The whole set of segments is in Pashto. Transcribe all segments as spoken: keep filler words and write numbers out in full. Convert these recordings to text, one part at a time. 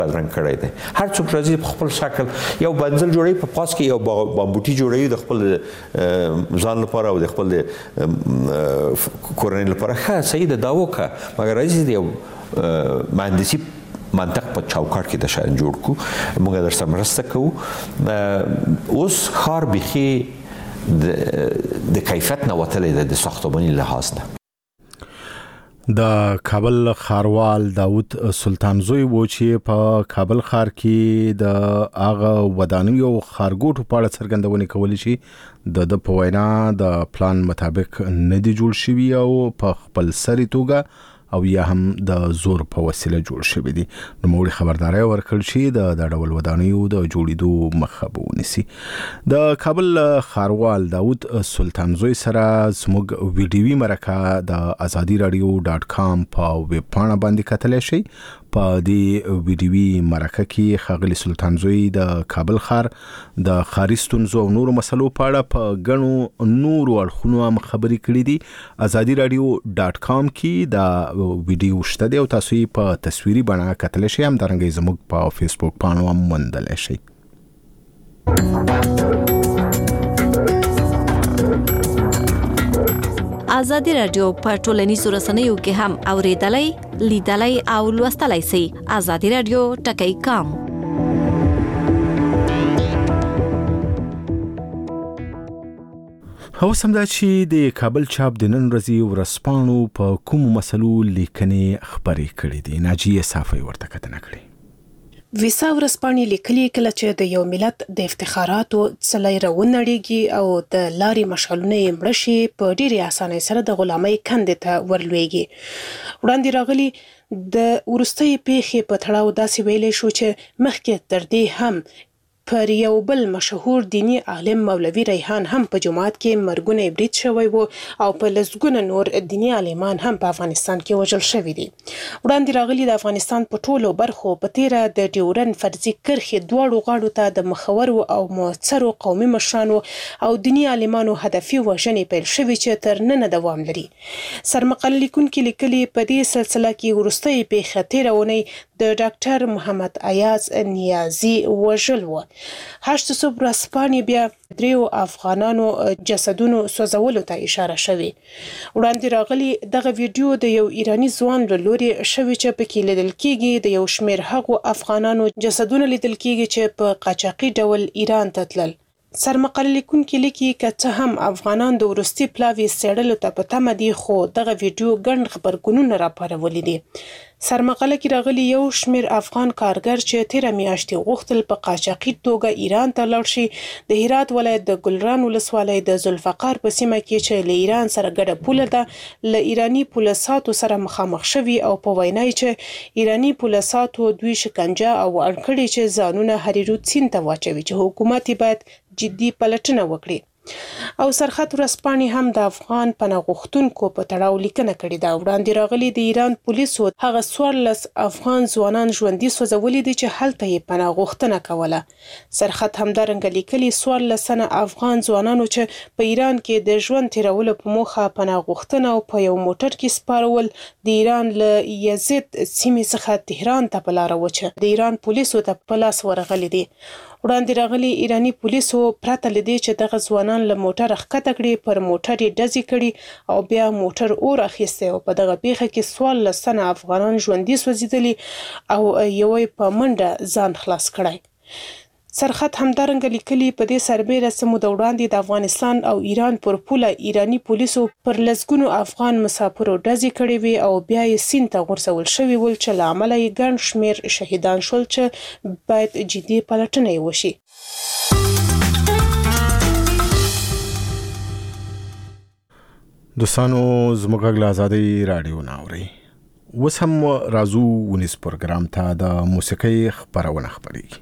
بدرنګ کړی دی. هر څوک راځي په خپل شکل یو بنزل جوړوي، په پاس کې یو بامبوټي جوړوي د خپل ځان لپاره او د خپل کورنۍ لپاره. ښه صحیح ده، دا وکړه، مګر راځي د یو مهندسي منطق په چوکاټ کې د شاید جوړ کړو. موږ درسره مرسته کوو. اوس ښار بیخي د کیفیت نه وتلی دی د ساختماني لحاظ نه. د کابل ښاروال داود سلطانزوی و چې په کابل ښار کې د هغه ودانیو او ښارګوټو په اړه څرګندونې کولی شي د د په وینا د پلان مطابق نه دي جوړ شوي او په خپل سري توګه او یا هم د زور په وسیله جوړ شوی دي. نو موږ خبرداري ورکړل شي د د ډول ودانیو د جوړېدو مخه به ونیسي. د کابل ښاروال داود سلطانزوی سره زموږ ویډیوي مرکه د ازادي رادیو ډاټ کام په ویب پاڼه باندې کتلی شئ. په دې ویډیوي مرکه کې ښاغلي سلطانزوی د کابل ښار د ښاري ستونزو او نورو مسلو په اړه په ګڼو نورو اړخونو هم خبرې کړې دي. ازادي رادیو ډاټ کام کې دا ویډیو شته دی او تاسو یې په تصویري بڼه کتلی شئ. همدارنګه زموږ په فیسبوک پاڼو هم موندلی شئ. ازادي رادیو په ټولنیزو رسنیو کې هم اوریدلای، لیدلای او لوستلای شئ. ازادي رادیو ټکی کام. او سمدا چې د کابل چاپ د نن ورځې ورځپاڼو په کومو مسلو لیکنې خبرې کړې دي. ناجیه صافی ورته کتنه کړې. ویسا ورځپاڼې لیکلي کله چې د یو ملت د افتخاراتو څلی راونړېږي او د لارې مشعلونه یې مړه شي، په ډېرې اسانۍ سره د غلامۍ کندې ته ورلویږي. وړاندې راغلي د وروستۍ پیښې په تړاو داسې ویلی شو چې مخکې تر دې هم پر یو بل مشهور دینی عالم مولوي ریحان هم په جماعت کې مرګونه برید شوی وو او په لسګونه نور دینی عالمان هم په افغانستان کې وژل شوي دي. وړاندې راغلي د افغانستان په ټولو برخو په تیره د ډیورن فرضي کرښې دواړو غاړو ته د مخورو او مؤثرو قومي مشرانو او دینی عالمانو هدفي وژنې پیل شوي چې تر ننه دوام لري. سرمقاله لیکونکي لیکلي په دې سلسله کې وروستۍ پیښه تیره اونۍ د ډاکټر محمد ایاز نیازي وژل و. هشت صبح ورځپاڼې بیا دریو افغانانو جسدونو سوځولو ته اشاره شوې. وړاندې راغلي دغه ویډیو د یو ایراني ځوان له لوري شوې چې پکې لیدل کېږي د یو شمېر هغو افغانانو جسدونه لیدل کېږي چې په قاچاقي ډول ایران ته تلل. سرمقاله لیکونکي لیکي که څه هم افغانان د وروستي پلاوي څېړلو ته په تمه دي، خو دغه ویډیو ګڼ خبرګونونه راپارولي دي. سرمقاله کې راغلي یو شمېر افغان کارګر چې تیره میاشتې غوښتل په قاچاقي توګه ایران ته لاړ شي، د هرات ولایت د ګلران ولسوالۍ د ذوالفقار په سیمه کې چې له ایران سره ګډه پوله ده له ایراني پولیساتو سره مخامخ شوي او په وینا یې چې ایراني پولیساتو دوی شکنجه او اړکړي چې ځانونه هریرود سیند ته واچوي چې حکومت باید جدي پلټنه وکړي. او سرخط ورځپاڼې هم د افغان پناه غوښتونکو په تړاو لیکنه کړې ده. وړاندې راغلي د ایران پولیسو هغه څوارلس افغان ځوانان ژوندي سوځولي دي چې هلته یې پناه غوښتنه کوله. سرخط همدارنګه لیکلي څوارلس تنه افغان ځوانانو چې په ایران کې د ژوند تیرولو په موخه پناه غوښتنه او په یو موټر کې سپارول د ایران له یزد سیمې څخه تهران ته په لاره وچه د ایران پولیسو ته په لاس ورغلي دي. وړاندې راغلي ایراني پولیسو پرته له دې چې دغه ځوانان له موټره ښکته کړي پر موټر یې ډزې کړي او بیا موټر اور اخیستی او په دغه پیښه کې څوارلس تنه افغانان ژوندي سوځېدلي او یو یې په منډه ځان خلاص کړی. سرخط همدارنګه لیکلي په دې سربیره څه موده وړاندې د افغانستان او ایران پر پوله ایراني پولیسو پر لسګونو افغان مسافرو ډزې کړې وې او بیا یې سیند ته غورځول شوي ول چې له امله یې ګڼ شمېر شهیدان شول چې باید جدي پلټنه یې وشي. دوستانو زموږ غږ له ازادۍ راډیو نه اورئ. اوس هم راځو ونیس پروګرام ته د موسیقۍ خپرونه خپرېږي.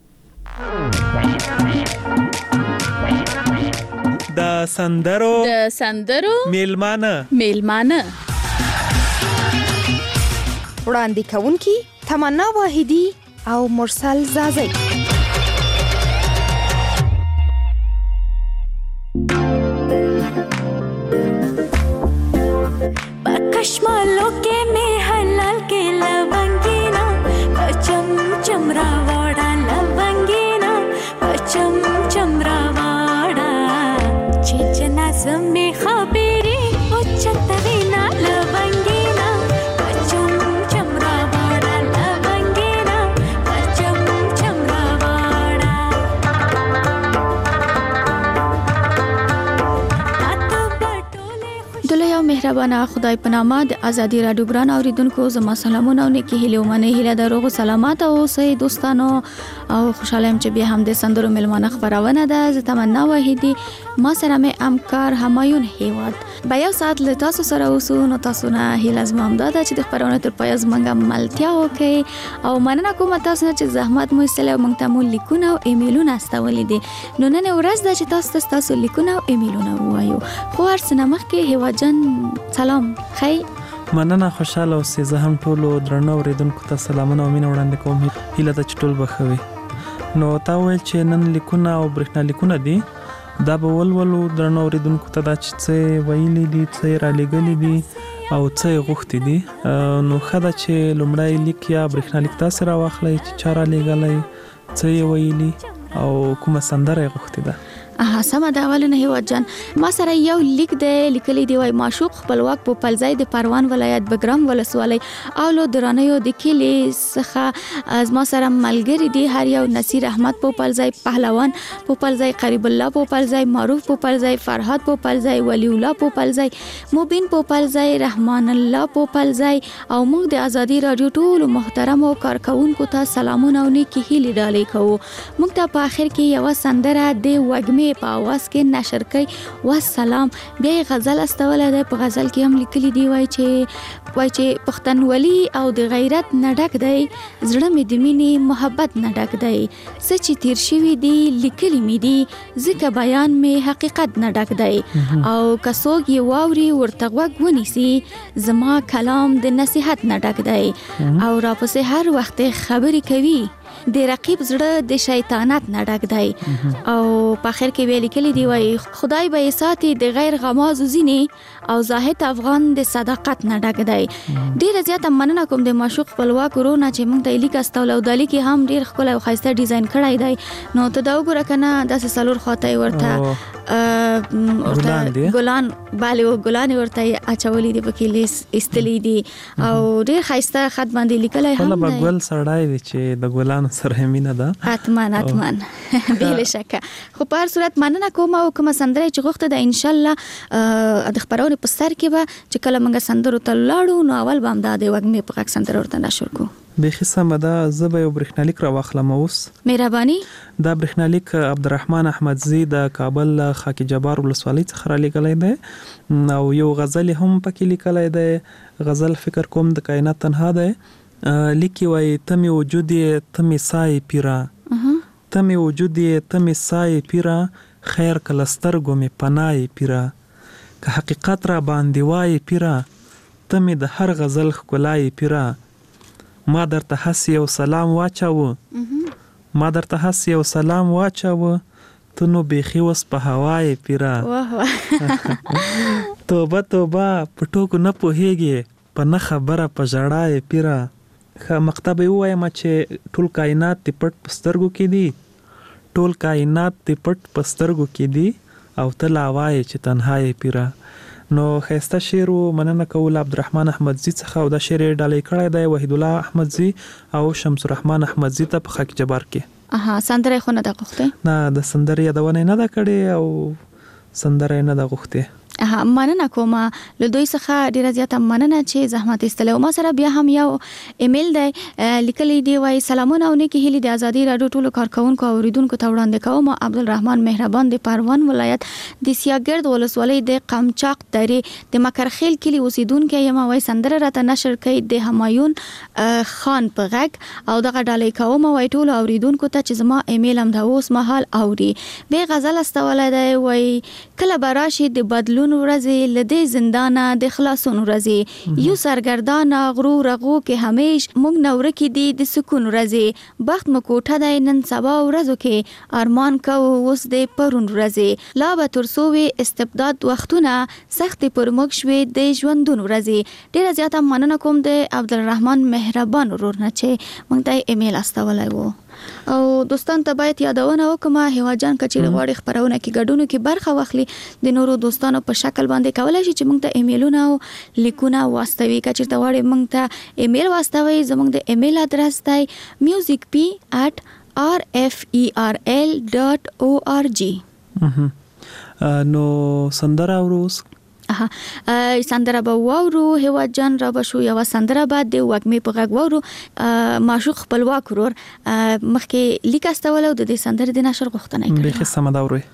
د سندرو د سندرو میلمانه میلمانه وړاندې کوونکي تمنا واحدي او مرسل زازي. پکشمالو کې می حلال کې لونګینا چم چم مهربانه خدای په نامه د ازادي رادیو ګران اوریدونکو زما سلامونه او نیکی هیله ومنه هیله دروغ سلامات او سي دوستانو او خوشاله يم چې بیا هم د سندرو ملمانه خبرونه ده. زه تمنا وحیدی ما سره مې همکار همایون هیواد با یو ساعت له تاسو سره اوسو. نو تاسو نه هیله زما هم ده چې د خبرونه تر پای زمونږه ملتیا وکړي او مننه کوم تاسو نه چې زحمت مو استله مونږ ته مو لیکونه او ایمیلونه استولې دي. نو نن ورځ ده چې تاسو تاسو لیکونه او ایمیلونه وایو. خو ارسنه مخکې هیواد جان سلام خی مننه خوشاله اوسئ. زه هم ټولو درنو اوریدونکو ته سلامونه او مینه وړاندې کوم. هیله ده چې ټول بخوي. نو تا ویل چې نن لیکونه او برېښنا لیکونه دي دا به ولولو درنو اوریدونکو ته دا چې څه ویلي دي څه را لېږلي دي او څه غوښتي دي. نو ښه ده چې لومړی لیک یا برېښنا لیک تاسې راواخلئ چې چا را لېږلی څه یې ویلي او کومه سندره یې غوښتې ده. اها سمه دا اولنه هیواد جان ما سره یو لیک دی لیکلی دی وای معشوق خپلواک په پلځای د پروان ولایت بګرام ولسوالۍ او له درانیو د کلی څخه از ما سره ملګری دی هر یو نصیر احمد په پلځای پهلوان په پلځای قریب الله په پلځای معروف په پلځای فرهاد په پلځای ولی الله په پلځای مبین په پلځای رحمان الله په پلځای او موږ د ازادي رادیو ټول محترم او کارکونکو ته سلامونه او نیکی هیلې ډالې کوو. موږ ته په اخر کې یو سندره د وګمې په आवाज کې نشر کړي و سلام. بیا غزل استوله ده په غزل کې هم لیکلي دی وای چې وای چې پښتنولي او د غیرت نه ډک دی زړه مې د مینې محبت نه ډک دی څه چې تیر شوي دي لیکلي مې دي ځکه بیان مې حقیقت نه ډک دی او که څوک یې واوري ورته غوږ ونیسي زما کلام د نصیحت نه ډک دی او راپسې هر وخت خبرې کوي د رقیب زړه د شیطانت نه ډک دی او په اخر کې ویل کلی دی وای خدای به ساتي د غیر غماز زینې او زاهد افغان د صداقت نه ډک دی. ډیر زیات مننه کوم د معشوق خپلواک ورونه چې موږ ته لیک استول او د لیک هم ډیر ښکلی او ښایسته ډیزاین کړی دی. نو ته دا وګوره کنه داسې سلور خاطی ورته ورته ګلان بالي او ګلان ورته اچولې دی پکې لیس استلی دی او ډیر ښایسته خط باندې لیکلای هم دی. ولا ګل سړای دی چې د ګلان سره مینه ده اتمن اتمن بلا شک. خو په هر صورت مننه کوم او کوم سندره چې غوښته ده ان شاء الله د خبرونه په سر کې به چې کله موږ سندرو ته لاړو نو اول به هم دا د وګمې په غږ سندره ورته نشر کو. بخي سم ده. زه به یو برېښنالیک راواخلم اوس. مهرباني. دا برېښنالیک عبدالرحمن احمدزی د کابل خاکی جبار ولسوالۍ څخه را لېږلی دی او یو غزل هم پکې لیکلی دی. غزل فکر کوم د کائنات تنها دی. لیکي وای تمی وجود تمی سای پیرا تمی وجود تمی سای پیرا خیر کلستر گومی پنای پیرا که حقیقت را باندې وای پیرا تمی د هر غزل ښکلای پیرا ما درته هسې یو سلام واچاوه ما درته هسې یو سلام واچاوه ته نو بیخي اوس په هوای پیرا توبه توبه په ټوکو نه پوهېږې په نه خبره په ژړای پیرا خه مقطع به وایم چې ټول کائنات ته پټ پسترګو کې دي ټول کائنات ته پټ پسترګو کې دي او ته لا وای چې تنهایی پیرا. نو خسته شعر مننه کول عبدالرحمن احمدزی څخه او دا شعر ډالۍ کړی دی وحید الله احمدزی او شمس الرحمن احمدزی ته په خاک جبار کې. اها سندره خو نه د غوښته نه د سندره یادونه نه دا کړي او سندره نه د غوښته. اها مننه کوم له دوی څخه ډیره زیاته مننه چې زحمت استلو. ما سره بیا هم یو ایمیل دی لیکلی دی وای سلامونه او نیکی هیلې د ازادي رادیو ټولو کارکونکو او اوریدونکو ته وړاندې کوم. عبدالرحمن مهربان د پروان ولایت د سیاګرد ولسوالۍ د قمچاق درې د مکرخیل کلی اوسیدونکو یم. وای سندره راته نشر کړي د همایون خان په غږ او دغه ډالۍ کوم. وای ټولو اوریدونکو ته چې زما ایمیل هم د اوس مهال اوري به غزل استولای دی وای کله براشي د بدلون ورځې لدې زندانه د خلاصون ورځې یو سرګردان غرو رغو کې همیش موږ نور کې دي د سکون ورځې بخت مکوټه د نن سبا ورځو کې ارمان کو اوس د پرون ورځې لا به ترسوي استبداد وختونه سخت پر موږ شوي د ژوندون ورځې. ډیره زیاته مننه کوم د عبدالرحمن مهربان ورور نه چې موږ ته ایمیل استولای وو. او دوستان ته باید یادونه وکم هیواجان کچې غواړي خبرونه کې ګډونو کې برخه واخلي د نورو دوستانو په شکل باندې کولای شي چې موږ ته ایمیلونه او لیکونه واستوي. کچې ته غواړي موږ ته ایمیل واستوي زموږ د ایمیل ادرس دی music p at r f e r l dot org. نو سندره اوروس اها سندره به وورو هوا جان را بشو یو سندره بعد د وګمې په غږ وورو معشوق خپلواک ورور مخکې لیک استولو د دې سندره د نشر غوښتنه کوي به سم دا وروي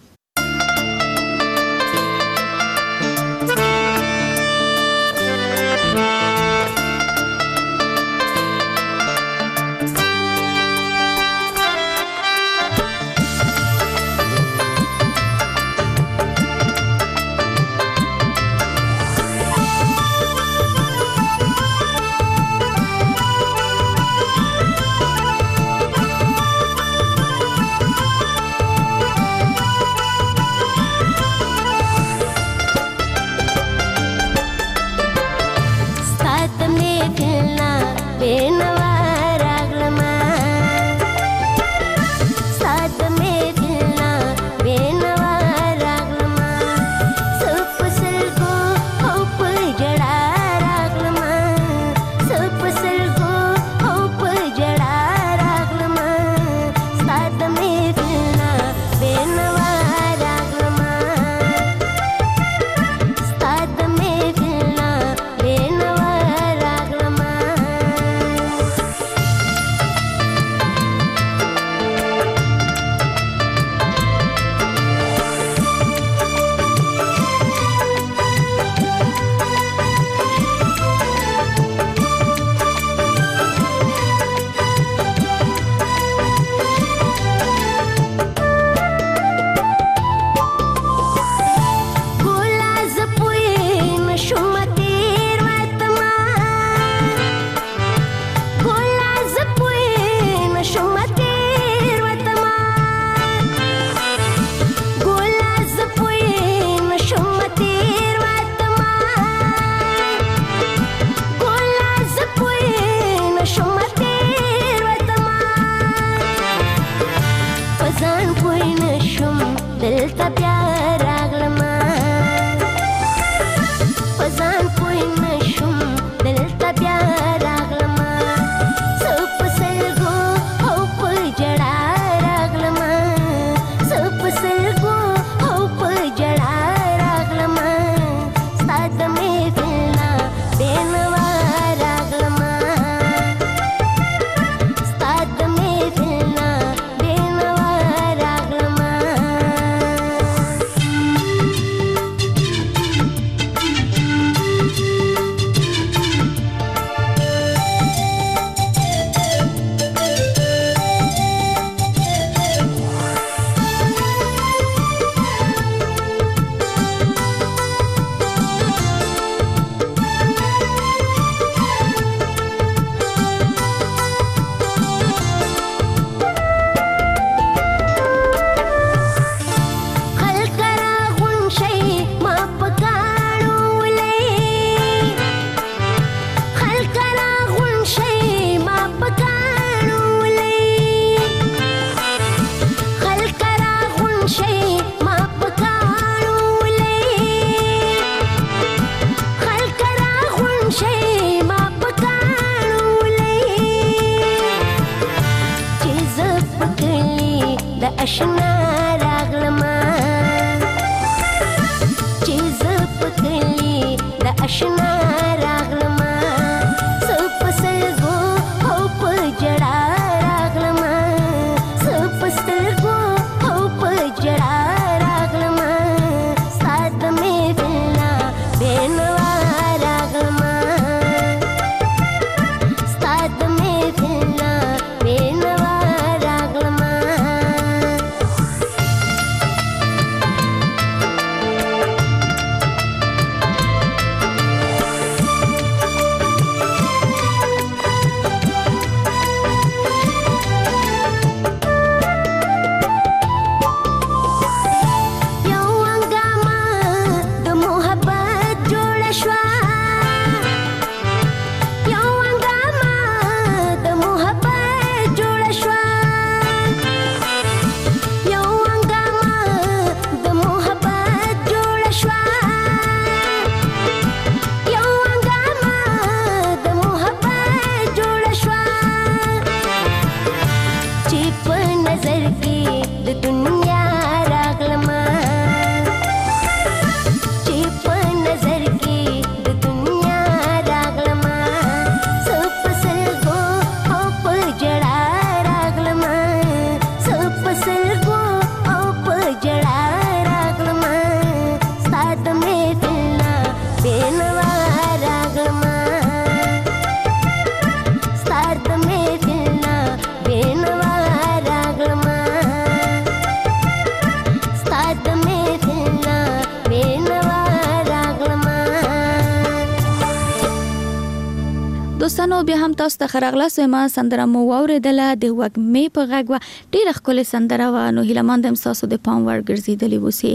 نو بیا هم تاسو ته خرغله سوما سندره مو اوریدله د وګمې په غږ و ډیره ښکلې سندره و نو هیله مند هم تاسو د پام ور ګرځیدلی وسی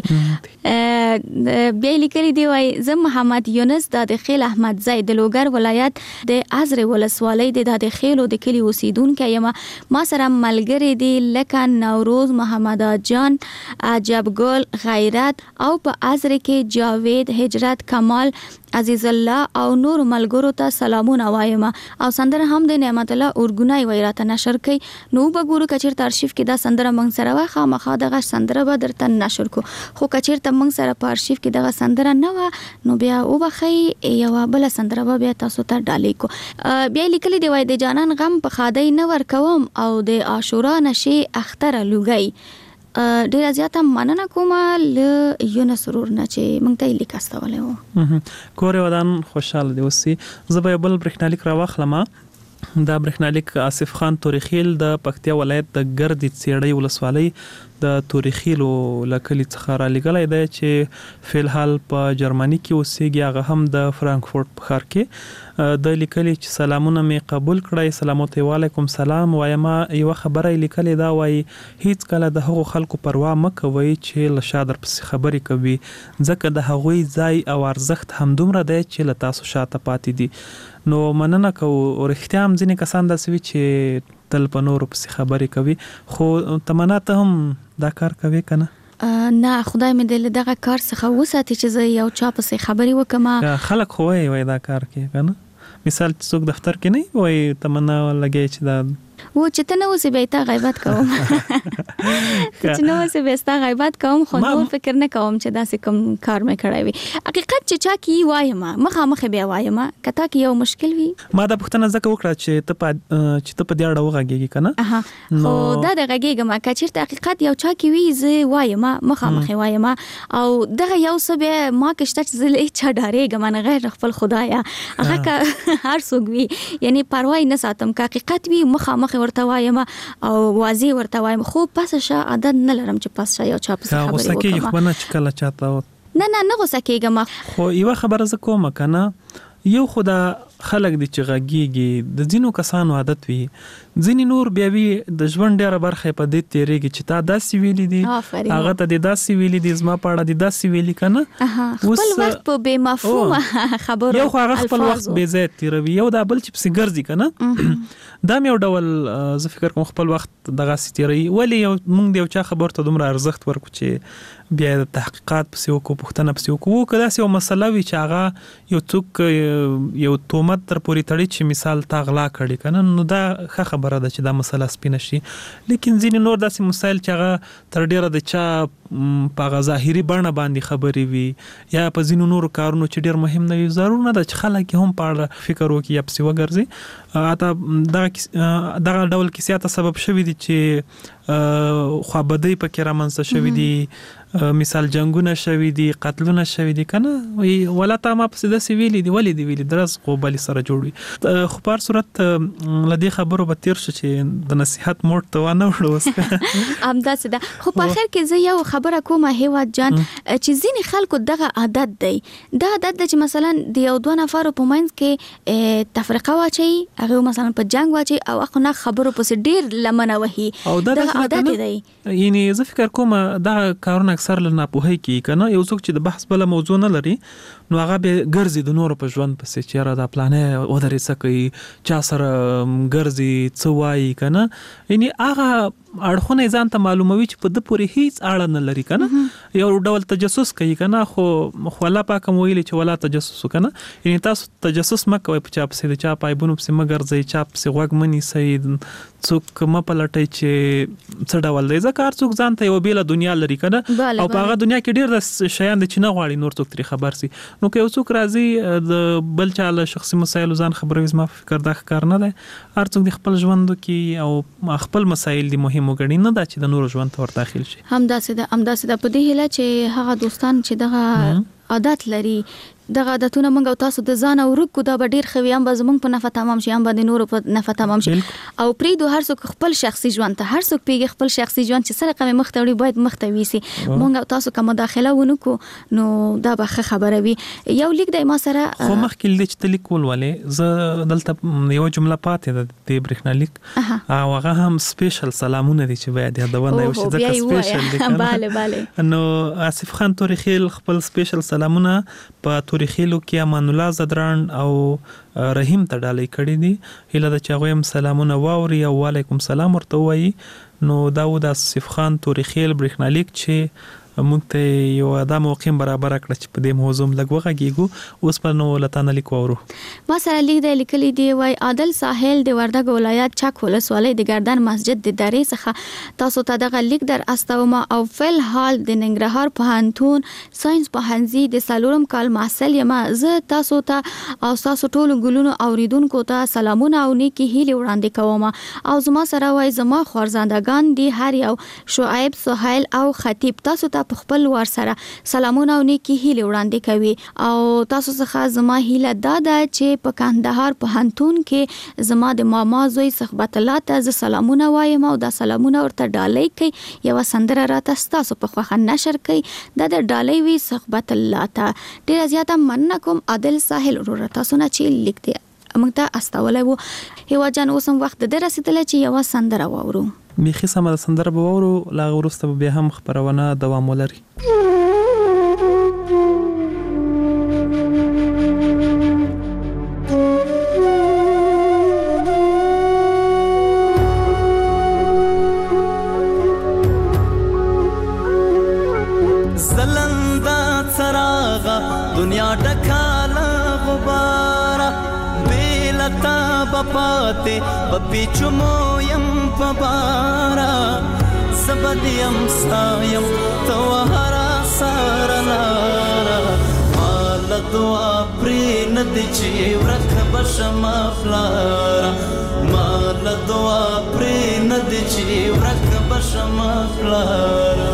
بیا لیکلي دی وای زه محمد یونس د خیل احمد زید د لوګر ولایت د ازر ولسوالۍ د د خیلو د کلی اوسیدونکو یم ما سره ملګری دی لکه نوروز محمد جان عجب ګل غیرت او په ازر کې جاوید هجرت کمال عزیز الله او نور ملګرو ته سلامونه وایم او سندره هم د نعمت الله اورګونای ویراته نشر کړي نو بګورو کچیر ارشیف کې دا سندره موږ سره واخه مخه دغه سندره به درته نشر کو خو کچیر ته موږ سره په ارشیف کې دغه سندره نه و نو بیا او بخي یو بل سندره به بیا تاسو ته ډالې کو بیا لیکلي دی وای د جانان غم په خادای نه ور کوم او د عاشورا نشي اختر لوګي ډیر زیاته مننه کوم ل یونس سرور نه چې مونږ ته لیک استولې وو کور ودان خوشاله دی وسی زبې بل برېښنالیک راوخلم دا برېښنالیک آصف خان توریخیل د پکتیا ولایت د ګردی سیړی ولسوالۍ د توریخیلو لکلی څخه را لګلای دی چې فل حال په جرمني کې اوسېږي هغه هم د فرانکفورت په ښار کې د لیکلي چې سلامونه می قبول کړای سلامات علیکم سلام وایم یو خبره لیکلې دا وای هیڅ کله د هغو خلکو پروا مکوي چې لشادر پس خبري کوي ځکه د هغوی ځای او ارزښت هم دومره دی چې ل تاسو شاته پاتې دي نو مننه کو ورختیا هم ځینې کسان داسوي چې تل په نورو پس خبري کوي خو تمنا ته هم دا کار کوي کنه نه خدای مې دل دغه کار څخه وساتي چې زه یو چا پس خبري وکم خلک خو وای دا کار کوي کنه مثال څوک دفتر کې نه وای تمنا لګي چې دا و چې ته نو سه بیت غیبت کوم چې نو سه بیت غیبت کوم خو نو فکر نه کوم چې دا سه کوم کار مې کړی وي حقیقت چې چا کی وایم مخه مخه بیا وایم کته کې یو مشکل وي ما دا پښتنه زکه وکړه چې ته په چې ته په دې اړه وغږیږي کنه نو دا د غږیږم کچیر ته حقیقت یو چا کی وی زه وایم مخه مخه وایم او دغه یو سبه ما کېشته چې زه چا ډارېږم نه غیر خپل خدایا هغه هر څوک وي یعنی پروا نه ساتم حقیقت وی مخه مخه ورته وایم او واضح ورته وایم خو پس شه عادت نه لرم چې پس شه یو چا په خبرې وکړم غوسه کېږي خو نه چې کله چاته نه نه نه غوسه کېږم خو یو خبره ز کوم کنه یو خدا خلک دي چې غږیږي د ځینو کسانو عادت وي ځینې نور بیا وی د ژوند ډیره برخه په دې تیریږي چې تا داسې ویلي دي هغه ته د داسې ویلي دي زما پاړه د داسې ویلي کنه خپل وخت په بے مفهومه خبرو یو خو هغه خپل وخت بے ځای تیروي یو دا بل چې پس ګرځي کنه دا مې یو ډول زه فکر کوم خپل وخت دغه ستیری ولی یو مونږ د یو چا خبر ته دومره ارزښت ورکو چې بیا د تحقیقات پسې وکړو پوښتنه پسې وکړو کله چې یو مسله وي چې هغه یو څوک یو تهمت تر پورې تړي چې مثال تا غلا کړي کنه نو دا ښه خبره ده چې دا مسله سپینه شي لیکن ځینې نور داسې مسایل چې هغه تر ډیره د چا په ظاهري بڼه باندې خبرې وي یا په ځینو نورو کارونو چې ډیر مهم نه وي ضرور نه ده چې خلک هم په فکر وکړي یا پسې وګرځي اته دغه دغه ډول کیسه ته سبب شوی دي چې خوابدۍ پکې رامنځته شوی دي مثال جنگونه شوی دي قتلونه شوی دي کنه ولا تا ما پس د سیویلی دی ولې دی ویلی درس خو بل سره جوړوي خو په صورت لدی خبرو به تیر شي چې د نصيحت موټ ته ونه وړوس ام دا سده خو په اخر کې زه یو خبره کوم هیواد جان چې ځینې خلکو دغه عادت دی دا عادت د چې مثلا د یو دوه نفرو په منځ کې تفریقه واچي هغه مثلا په جنگ واچي او هغه نه خبرو پس ډیر لمنه وهي دغه عادت دی یعنی زه فکر کوم دا کارونه اکثر لنا په هي کې کنه یو څوک چې د بحث بل موضوع نه لري نو هغه به ګرځي د نور په ژوند پسې چې را د پلانې و درې سکه چا سره ګرځي څوای کنه یعنی هغه اړخونه ځان ته معلوموي چې په د پوری هیڅ اړه نه لري کنه یو ډول تجسس کوي کنه خو خو الله پاک ویلي چې ولا تجسس کنه یعنی تاسو تجسس مکوئ په چا پسې د چا پایبونو پسې مګرځي چا پسې غوږ منی سید څوک مپلټي چې څه ډول دی ځکه څوک ځان ته یو بیل دنیا لري کنه او په هغه دنیا کې ډیر د شیان د چنه غواړي نور څوک تری خبر سي نو که یو څوک راځي د بل چا له شخصي مسایل ځان خبروي زما فکر دا کار نه دی هر څوک د خپل ژوند کې او خپل مسایل دي مهم وګڼي نه دا چې د نور ژوند ته ور داخل شي هم دا سده هم دا سده په دې هله چې هغه دوستان چې دغه عادت لري دغه عادتونه موږ او تاسو د ځان او ورکو دا ډیر خوي هم زموږ په نفع تمام شي هم باندې نور په نفع تمام شي او پریدو هر څوک خپل شخصي ژوند ته هر څوک پیږي خپل شخصي ژوند چې سره کوم مختوي باید مختوي سي موږ او تاسو کوم مداخله ونکو نو دا به خبره وي یو لیک د ما سره خو مخکې د چتلیکول ولې ز دلته یو جمله پاتې د برېښنالیک او هغه هم سپیشل سلامونه دي چې باید یادونه یو شي ځکه سپیشل دي bale bale نو آصف خان تورخیل خپل سپیشل سلامونه په تورخیلو کې امان الله زدران او رحیم ته ډالۍ کړی دي هله د چاغویم سلامونه واوري او وعلیکم سلام ورته وایي نو داود آصف خان تورخیل برېښنالیک چې موږ ته یو د موقع برابر کړ چې په دې موضوع لږ وغږیږو اوس په نو لتان لیکو ورو ما سره لیک دی لیکلی دی وای عادل ساحل د وردګ ولایت چک ولسوالۍ د ګردان مسجد د درې څخه تاسو ته دغه لیک در استوما او فل حال د ننګرهار پوهنتون ساينس پوهنځي د سالورم کال محصل یم زه تاسو ته او تاسو ټول ګلونو اوریدونکو ته سلامونه او نیکی هیله وړاندې کوم او زما سره وای زما خورزندگان دی هر یو شعیب سهیل او خطیب تاسو ته په خپل ور سره سلامونه او نیکی هیله وړاندې کوي او تاسو څخه زما هیله دا ده چې په کندهار پوهنتون کې زما د ماما زوی صحبت الله ته ز سلامونه وایم او دا سلامونه ورته ډالۍ کوي یو سندره راته تاسو په خوخه نشر کوي دا د ډالۍ وی صحبت الله ته ډیر زیاته مننه کوم عادل ساحل ورته تاسو نه چې لیکته موږ ته استولای وو هیوا جان اوسم وخت د رسیدل چې یو سندره واورو میخي سم د سندره به واورو لا ورسته به هم خبرونه دوام ولري زلندا څراغ دنیا ډکاله غبار بیلتا بپاته بپیچو مویم پبارا زبدیم سایم توهرا سارلارا مال دعا پری ندی چی ورک بشما فلارا مال دعا پری ندی چی ورک بشما فلارا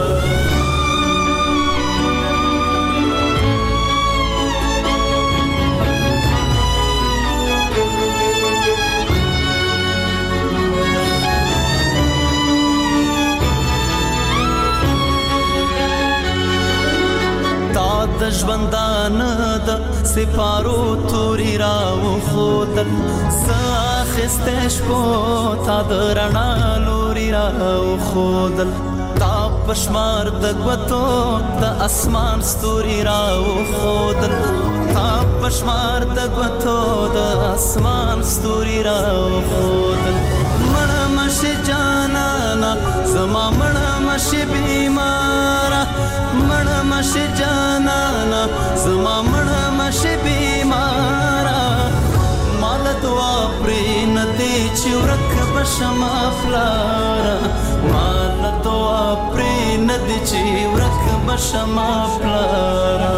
د ژوندان د سپارو توري راو خودل ساخستش پو تا د رڼا لوري راو خودل تا پشمار د غوتو د اسمان ستوري راو خودل تا پشمار د غوتو د اسمان ستوري راو خودل مړ مش جانانا زما مړ مش بیمارا مړ مش جانانا زما مړ مش بیمارا مال دعا پرې ندی چې ورک بشما فلارا مال دعا پرې ندی چې ورک بشما فلارا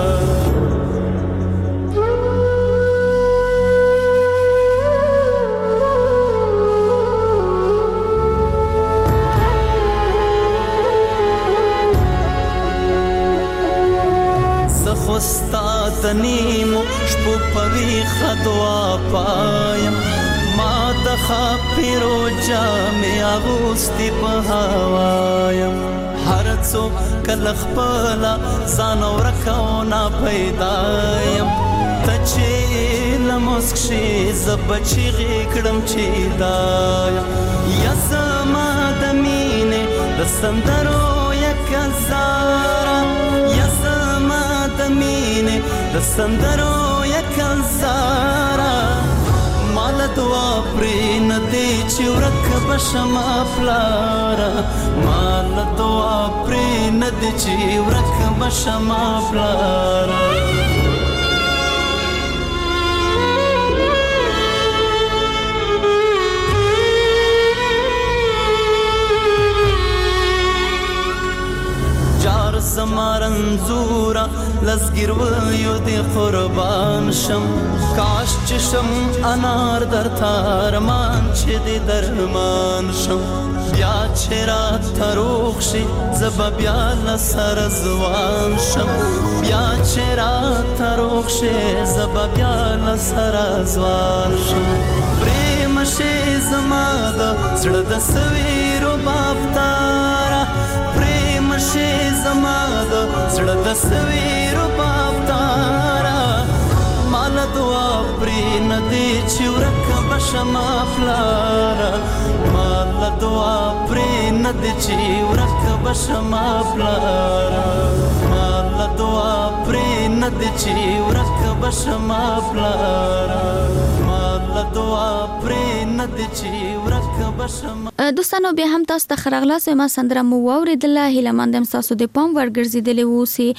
استاد نیمو شپو پوی خدوا پایم ما د خاپیرو جامې اغوستي په هوایم هر څوک کله خپل ځان ورکو نه پیدایم ته چې لمسک شي زه بچی غېکړم چې دایم یا زما د مینې د سندرو یک هزاره یا زما د مینې د سندرو یک هزاره مال دعا پرې ندی چې ورک بشما فلارا مال دعا پرې ندی چې ورک بشما فلارا زمارن زورا لزگیر ویو دی قربان شم کاش چشم انار در تارمان چه دی درمان شم بیا چرا تروخ روغ شي زب بیا لسر زوان شم بیا چې راته روغ شي زب بیا لسر زوان شم پریم شي زما د زړه د سویرو بافتاره پریم شي زما د زړه د سویرو بافتاره مال دعا پرې نه دی چې ورک بشما پلاره مال دعا پرې نه دی چې ورک بشما پلاره مال دعا پرې نه دی چې ورک بشما پلاره مال دعا پرې نه دی چې ورک بشما. دوستانو بیا هم تاسو ته خرغلاس ما سندره مو واوریدله هیله مندم تاسو د پام ورګرځیدلې اوسئ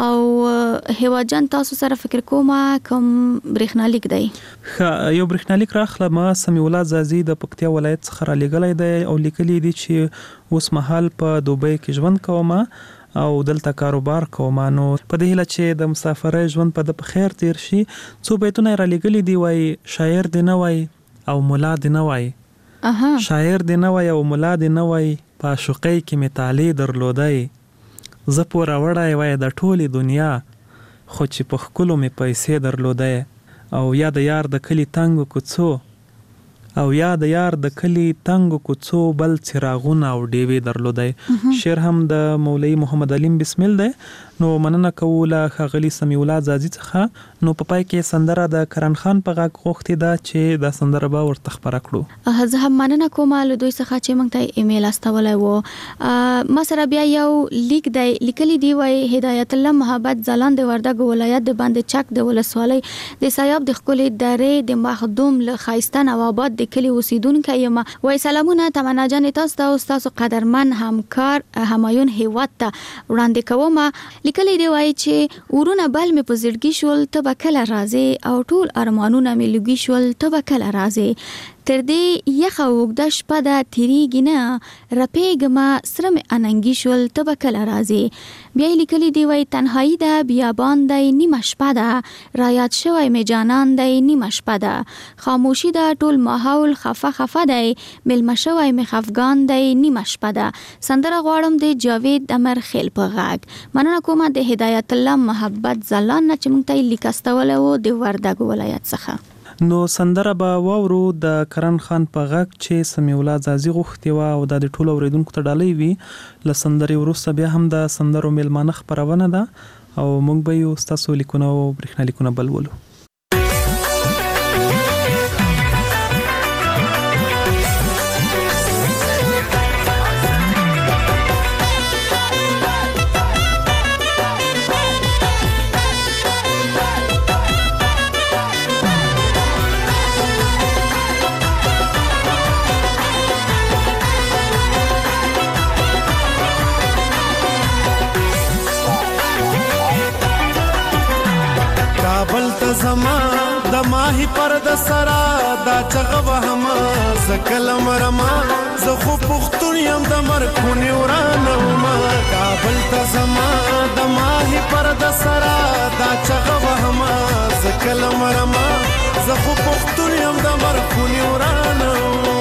او هیوا جان تاسو سره فکر کوم کوم برېښنالیک دی یو برېښنالیک راخله ما سمیع الله زازي د پکتیا ولایت څخه را لېږلی دی او لیکلی دی چې اوس مهال په دوبۍ کې ژوند کوم او دلته کاروبار کوم نو په دې هیله چې د مسافرۍ ژوند په د خیر تیر شي څو بیتونه را لېږلي دی وای شاعر دی نه وای او مولا دی نه وای اها شاعر دی نه وای او مولا دی نه وای په عاشقۍ کې مې طالع درلودی زه پوره وړی وای د ټولې دنیا خو چې په ښکلو مې پیسې درلودی او یا د یار د کلي تنګو کوڅو او یا د یار د کلي تنګو کوڅو بل څراغونه او ډیوې درلودی شعر هم د مولوي محمد علیم بسمل دی نو مننه کوله ښاغلي سمیع الله زازي څخه نو په پای کې سندره د کرن خان په غږ غوښتې ده چې دا سندره به ورته خپره کړو. زه هم مننه کوم له دوی څخه چې موږ ته ایمیل استولی و. ما سره بیا یو لیک دی لیکلی دی وای هدایت الله محبت ځلان د وردګو ولایت د باندې چک د ولسوالۍ د سیاب د ښکلې درې د مخدوم له ښایسته او آباد د کلي اوسیدونکی یم. وای سلامونه تمنا جان تاسو ته او ستاسو قدرمن همکار همایون هیواد ته وړاندې کوم. لیکلی دی وای چې ورونه بل مې په زړګي شول ته به کله راځې او ټول ارمانونه مې لوګي شول ته به کله راځې تر دې یخه اوږده شپه ده تیریږي نه رپېږمه سره مې اننګي شول ته به کله راځې. بیا یې لیکلی دی وای تنهایي ده بیابان دی نیمه شپه ده رایاد شوی مې جانان دی نیمه شپه ده خاموشي ده ټول ماحول خفه خفه دی مېلمه شوی مې خفګان دی نیمه شپه ده. سندره غواړم د جاوید امر خیل په غږ. مننه کوم د هدایت الله محبت ځلان نه چې موږ ته یې لیک استولی و د وردګو ولایت څخه. نو سندره به واورو د کرن خان په غږ چې سمیع الله زازي غوښتې وه او دا د ټولو اورېدونکو ته ډالۍ وي. له سندرې وروسته بیا هم د سندرو میلمانه خپرونه ده او موږ به یو ستاسو لیکونه او برېښنالیکونه بل ولو. زما د ماهی پر د سرا دا چغه وهم زکلم رما زه خو پختون یم د مرکونی ورانه ما کابل ته زما د ماهی پر د سرا دا چغه وهم زکلم رما زه خو پختون یم د مرکونی ورانه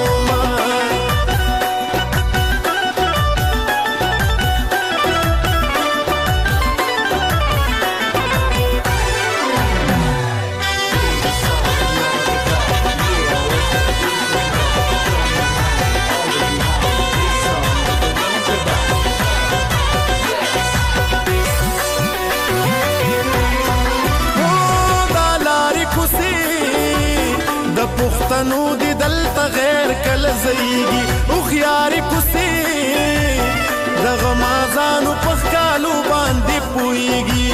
پښتنو دی دلته غیر کله زیږي او خياري کوسي د غمازانو په ښکالو باندې پويږي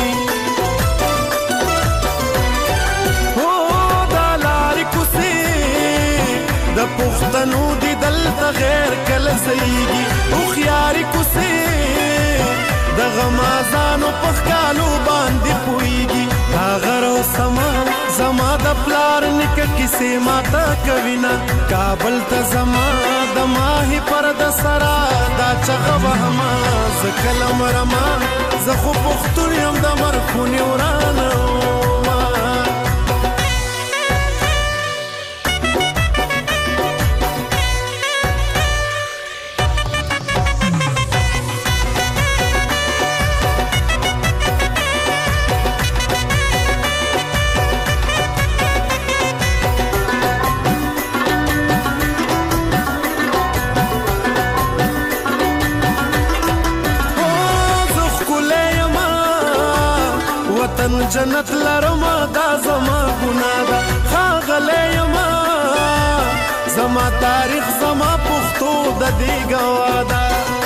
او دا لارې کوسي د پښتنو دی دلته غیر کله زیږي او خياري کوسي د غمازانو په ښکالو باندې پويږي دا غرو سما زما د پلار نک کیسه ماتا کوینا کابل ته زما د ماهی پر د سرا دا چغه وهما زکلم رما زه خو پختون یم د مرخونی ورانه جنت لرما دا زما ګناه ده ښاغلی یما زما تاریخ زما پښتو د دې ګواه ده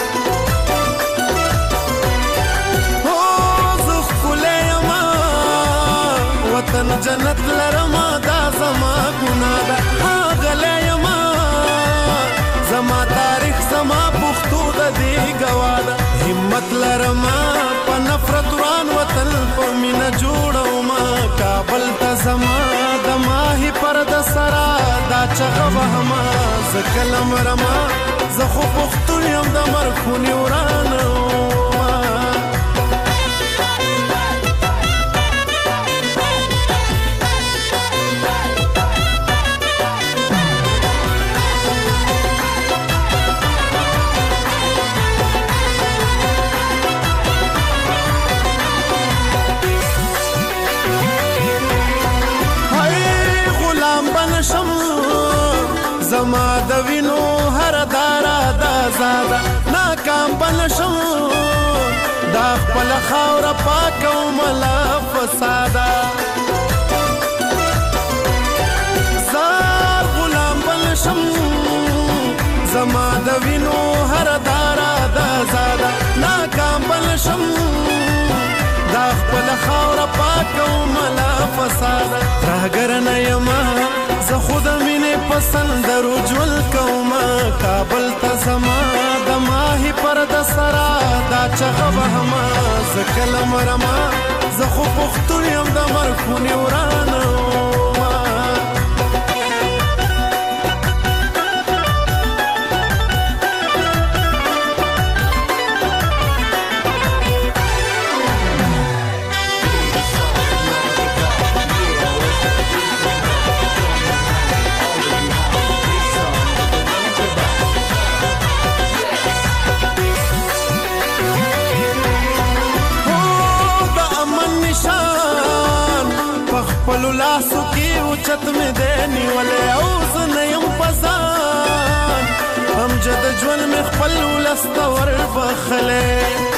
وطن جنت لرما دا زما ګناه ده ښاغلی یما زما تاریخ زما پښتو د دې ګواه ده همت لرما په نفرت وران وطن په مینه جوړومه کابل ته زما د ماهي پرده سره دا چغه وهمه زه کله مرمه زه خو پښتون یم د مرخونې ورانه زما د وینو هر دارا دا زاده ناکام بنشم دا خپل خاوره پاکه ومله فساده زار غلام بنشم زما د وینو هر دارا دا زاده ناکام بنشم دا خپل خاوره پاکه ومله فساده راګر نه یمه زه خود مینې پسند رجول کومه کابل ته زما د ماهي پرده سره دا چغه وهمه زه کله مرمه زه خو پښتون یم د مرخونې ورانه خپلو لاسو کې اوچت مې دی نیولی او زه نه یم په ځان امجد ژوند مې خپل ولس ته وربخلی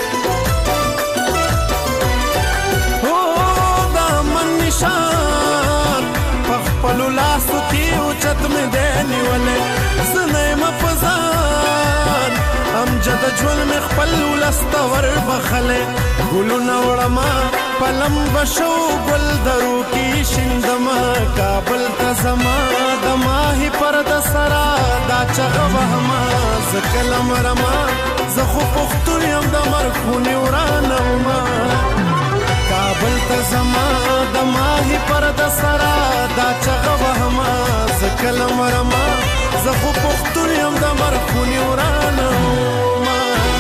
هو د امن نشان په خپلو لاسو کې اوچت مې دی نیولی زه نه یم په ځان امجد ژوند مې خپل ولس ته وربخلی ګلونه وړمه پلم بشو گل درو کی شندما کابل ته زما د ماهي پرده سره دا چغه وهمه زه کله مرمه زه خو پښتون یم د مرخونې ورانه ومه کابل ته زما د ماهي پرده سره دا چغه وهمه زه کله مرمه زه خو پښتون یم د مرخونې ورانه ومه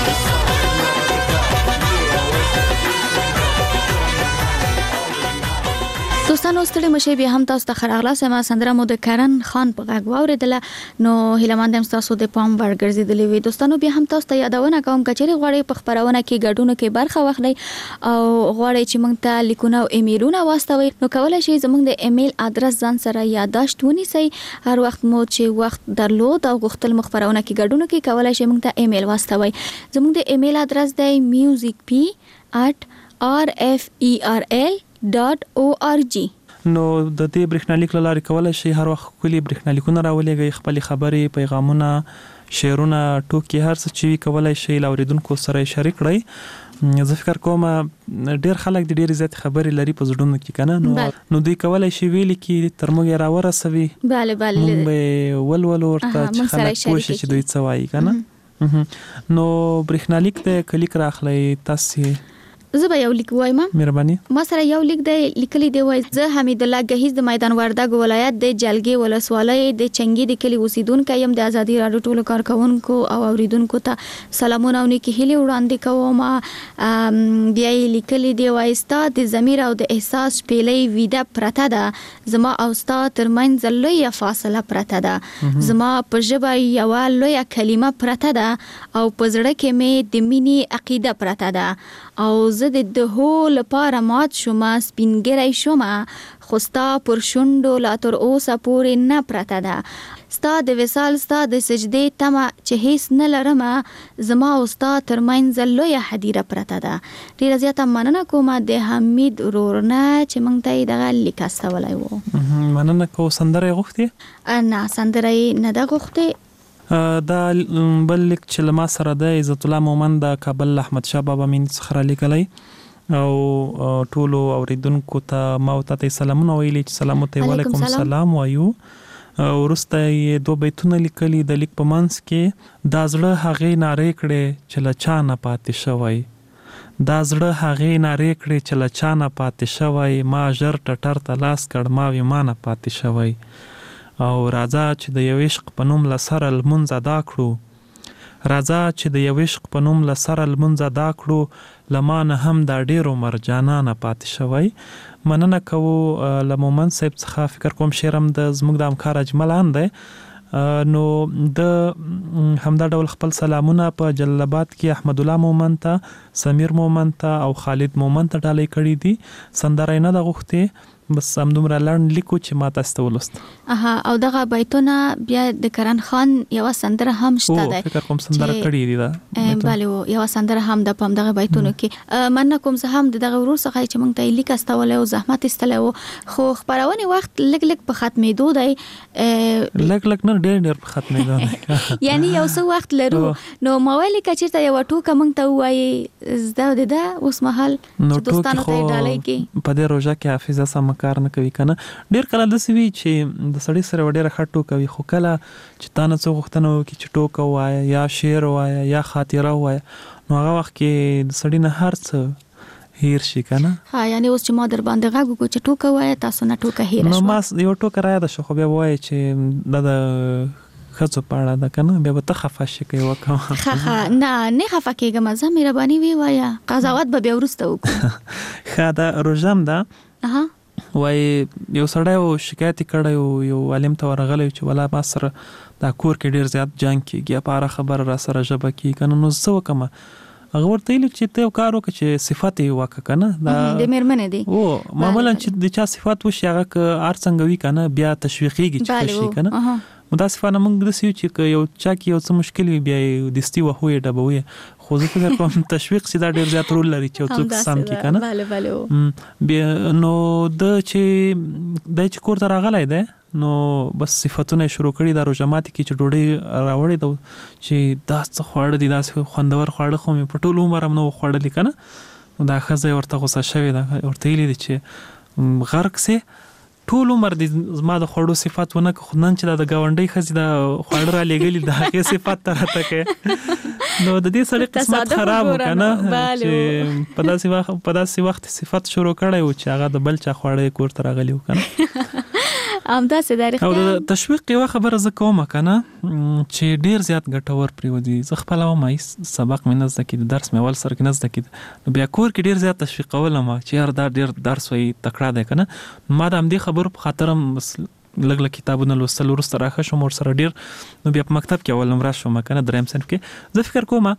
دوستانو ستړي مشه بیا هم تاسو ته خراغلا سم سندره مو د کرن خان په غږ واوریدله نو هیلمند هم تاسو د پام ورګرځیدلې وي دوستانو بیا هم تاسو ته یادونه کوم کچېری غواړي په خبرونه کې ګډونو کې برخه واخلئ او غواړي چې موږ ته لیکونه او ایمیلونه واستوي نو کولای شئ زموږ د ایمیل ادرس ځان سره یادداشت ونیسئ هر وخت مو چې وخت درلود او غوښتل مخبرونه کې ګډونو کې کولای شئ موږ ته ایمیل واستوي زموږ د ایمیل ادرس دی music p at r f e r l dot org نو د دې برېښنالیک لارې کولای شي هر وخت کلی برېښنالیکونه راولېږي خپل خبرې پیغامونه شعرونه ټوکې هر څه چې کولای شي لاوریدونکو سره شریک کړئ زه فکر کوم ډېر خلک د ډېر زیات خبرې لري په زړونو کې کنه نو نو دوی کولای شي ویل کې تر موږ راورسوي bale bale موږ ولول ورته چې خلک کوشش چې دوی څه وایي کنه نو برېښنالیک ته کلیک راخلئ تاسو زه به یو لیک وایم مهرباني ما سره یو لیک دی لیکلی دی وای زه حمید الله گهیز د میدان وردګ ولایت د جلګي ولسوالۍ د چنګي د کلی اوسیدونکو یم د ازادي راډیو ټولو کارکونکو او اوریدونکو ته سلامونه او نیکی هیله وړاندې کوم بیا لیکلی دی وای ستا د ضمیر او د احساس پیلې ویده پرته ده زما او ستا ترمنځ لویه فاصله پرته ده زما په ژبه یو لویه کلمه پرته ده او په زړه کې مې د مینې عقیده پرته ده او زه د دهو لپاره مات شوم سپینګری شوم خو ستا پر شونډو لا تر اوسه پورې نه پرته ده ستا د وصال ستا د سجدې تمه چې هیڅ نه لرم زما او ستا ترمنځ لویه حدیره پرته ده. ډیره زیاته مننه کوم د حمید ورورنه چې موږ ته دغه لیک استولی و. مننه کو سندره غوښتي؟ نه سندره نه ده غوښتي. دا بل لیک چې له ما سره د عزت الله مومند د کابل احمد شاه بابا مین څخه رالیکلی او ټولو اوریدونکو ته ما ته سلامونه ویلي چې سلام ته وعلیکم السلام وایو. ورسته یې دوه بیتونه لیکلي د لیک په منځ کې دا زړه هغې نارې کړې چې له چا نه پاتې شوی، دا زړه هغې نارې کړې چې له چا نه پاتې شوی، ما ژر ټټر ته لاس کړ ما وی ما نه پاتې شوی. او راځه چې د یو عشق په نوم له سره لمونځ ادا کړو، راځه چې د یو عشق په نوم له سره لمونځ ادا کړو، لما نه هم دا ډیر عمر جانانه پاتې شوی. مننه کوو له مومند صاحب څخه. فکر کوم شعر هم د زموږ د همکار اجمل ان دی. نو د همدا ډول خپل سلامونه په جلال آباد کې احمد الله مومند ته، سمیر مومند ته او خالد مومند ته ډالۍ کړي دي. سندره نه ده غوښتې، بس همدومره لنډ لیکو چې ما تاسو ته ولوست. اها او دغه بیتونه بیا د کرن خان یو سندره هم شته ده. فکر کوم سندره کړي دي دا. بله یو سندره هم د پام دغه بیتونو کې. مننه کوم زه هم دغه ورور څخه چې موږ ته لیک استولې او زحمت استلې او خو خبرونه وخت لګ لګ په ختمېدو دی. لګ لګ نه ډېر ډېر په ختمېدو دی. یعنی یو څه وخت لرو نو موالي کچیرته یو ټوکه موږ ته وایي زده ده ده اوس مهال چې دوستانو ته ډالۍ کې په دې روزه کې حافظه سم کار نه کوي کنه. ډیر کله د سوي چې د سړی سره ډیره خټو کوي، خو کله چې تا نه څو غوښتنه وکړي چې ټوکه وایه یا شعر وایه یا خاطره وایه نو هغه وخت کې د سړی نه هر څه هیر شي کنه. ها یعنی اوس چې ما در باندې غږ وکړو چې ټوکه وایه تاسو نه ټوکه هیر شو. نو ما یو ټوکه را ده شو خو بیا وایي چې دا د خڅو پاړه ده کنه بیا به ته خفه شي کوي وکم. خخه نه نه خفه کېږم زه مهرباني وی وایا قضاوت به بیا ورسته وکړو. خا دا روزم ده. اها وای یو سړی او شکایت کړی یو عالم ته ورغلی چې ولا ما سره دا کور کې ډیر زیات جنگ کیږي په اړه خبر را سره جبه کی کنه نو څه وکم. هغه ورته ویل چې ته کار وکړه چې صفات یې وکړه کنه دا د میرمنې دی او معمولا چې د چا صفات وشي هغه ک ار څنګه وی کنه بیا تشویقیږي چې شي کنه. دا صفانه موږ د سیو چې یو چا کې یو څه مشکل وي بیا دستی وهوي ډبوي خو زه فکر کوم تشویق سیدا ډیر زیات رول لري چې څوک سم کی کنه. bale bale بیا نو د چې د چې کور ته راغلی دی نو بس صفاتونه شروع کړي د روزمات کې چې ډوډۍ راوړې دا چې دا څه خواړه دي دا خوندور خواړه خو مې په ټول عمر هم نو خوړلې کنه. دا خزه ورته غوسه شوی دا ورته ویلي چې غرق سي ټول عمر د زما د خوړو صفات ونه خو نن چې د گاونډي خزي د خوړ را لګلې د هغه صفات تر ته کې نو د دې سره قسمت خراب وکنه چې په داسې وخت په داسې وخت صفات شروع کړي او چې هغه د بل چا خوړې کور تر غلی وکنه. ام دا سه داري او د تشویق یو خبره ز کوم کنه چې ډیر زیات ګټور پریودي. زه خپل او مې سبق مې نزد کې درس مې ول سره کې نزد کې نو بیا کور کې ډیر زیات تشویق ولما چې هر دا ډیر درس وي تکړه ده کنه. ما د دې خبرو په خاطر لګ لګ کتابونه لوستل ورسره راخه شو مور سره ډیر نو بیا په مکتب کې اول نمبر شو مکنه دریم صنف کې زه فکر کوم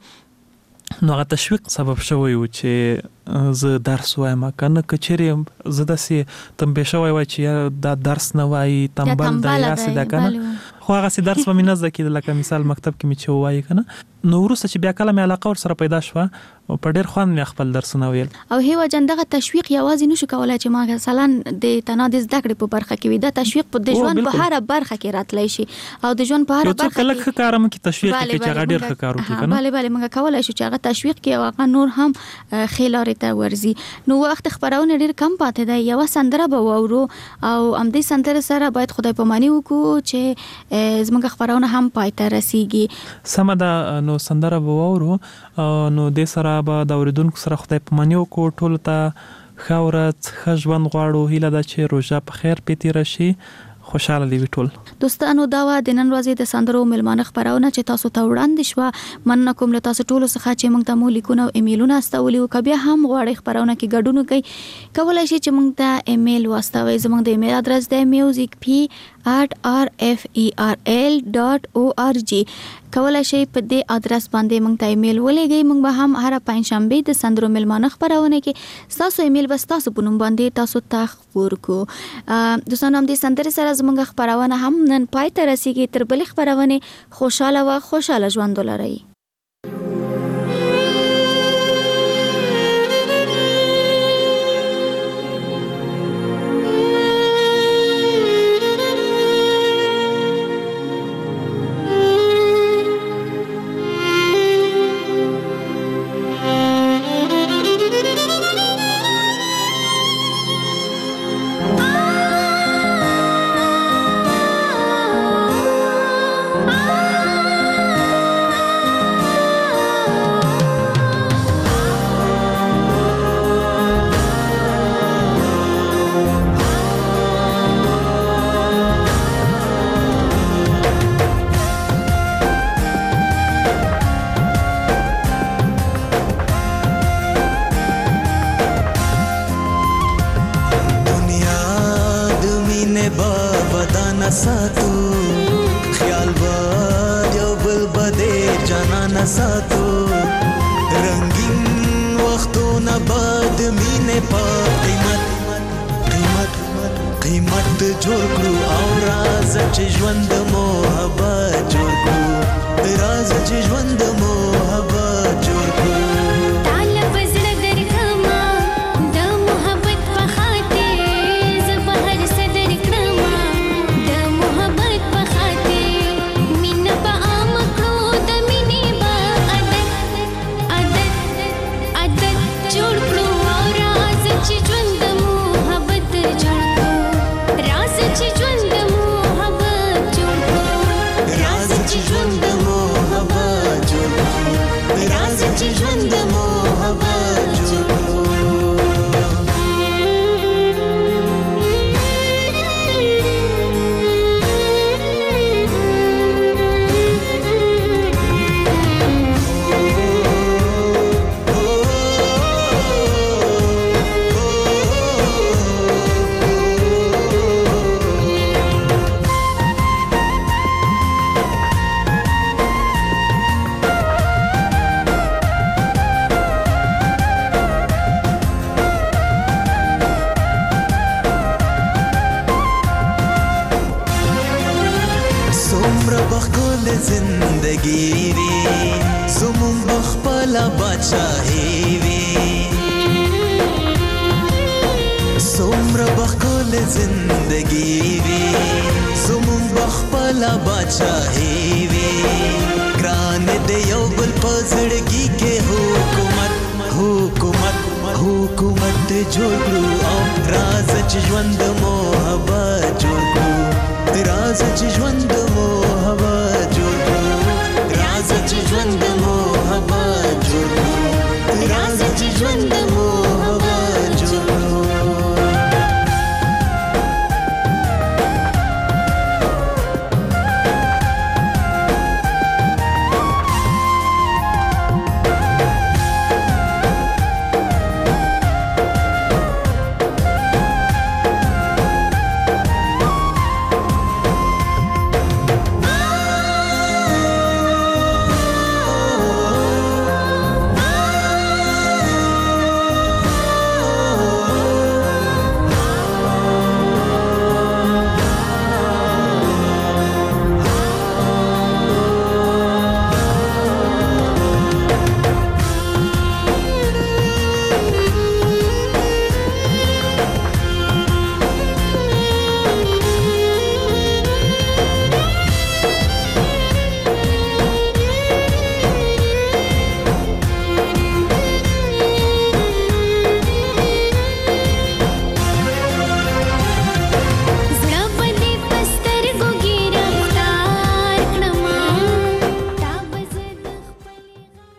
نو هغه تشویق سبب شوی و چې زه درس وایم کنه کچېرې زه داسې تنبیه شوی وای چې دا درس نه وای تنبل دی یا څه دا کنه خو هغه سي درس په مینځ کې لکه مثال مکتب کې می چې وای کنه نو ورسته چې بیا کله مې علاقه ور سره پیدا شو او په ډېر خوان مې خپل درسونه ویل. او هیوا جندغه تشویق یوازې نشو کولای چې ما مثلا د تنادز دکړې په برخه کې وي دا تشویق په د ژوند په هر برخه کې راتلی شي او د ژوند په هر برخه کې کله ښه کارم کې تشویق کې چې هغه ډېر ښه کار وکړي کنه. bale bale موږ کولای شو چې هغه تشویق کې او هغه نور هم خیلاره ته ورزي. نو وخت خبرونه ډېر کم پاتې دی یو سندره به وورو او ام دې سندره سره باید خدای پاماني وکړو چې زموږ خبرونه هم پای ته رسیږي. سم دا نو سندره به وورو نو د سره به د اوریدونکو سره خدای پاماني وکړو ټول ته خاورت خژوند غواړو هیله ده چې روزه په خیر پیتی راشي خوشاله دی ټول. دوستانو دا و د نن ورځې د سندرو ملمانه خبرونه چې تاسو ته وړاندې شو مننه کوم له تاسو ټول څخه چې موږ ته مو لیکونه او ایمیلونه استولي او کبه هم غواړئ خبرونه کې ګډون کوي کولای شئ چې موږ ته ایمیل واستوي زموږ د ایمیل ادرس دی music p at r f e r l dot org کولای شئ په دې ادرس باندې موږ ته ایمیل ولېږئ موږ به هم هر پنځشنبه د سندرو ملمانه خبرونه کې تاسو ایمیل بس تاسو په نوم باندې تاسو ته خبر کو دوستانو هم دې سندره سره زموږ خبرونه هم نن پای ته رسیږي. تر بلې خبرونه خوشاله و خوشاله ژوند ولرئ. ساتو خیال با یو بل بده جانان ساتو رنگین وختونه بعد مینه په قیمت قیمت قیمت جوړ کړو او راز چې ژوند محبت جوړ کړو راز چې ژوند محبت جوړ کړو زندگی وی زمون بخپل بادشاہی وی سمر بخپل زندگی وی زمون بخپل بادشاہی وی گران دے یو بل پزړګي کې حکومت حکومت حکومت جوړ کړو او راز چې ژوند محبت جوړ کړو راز چې ژوند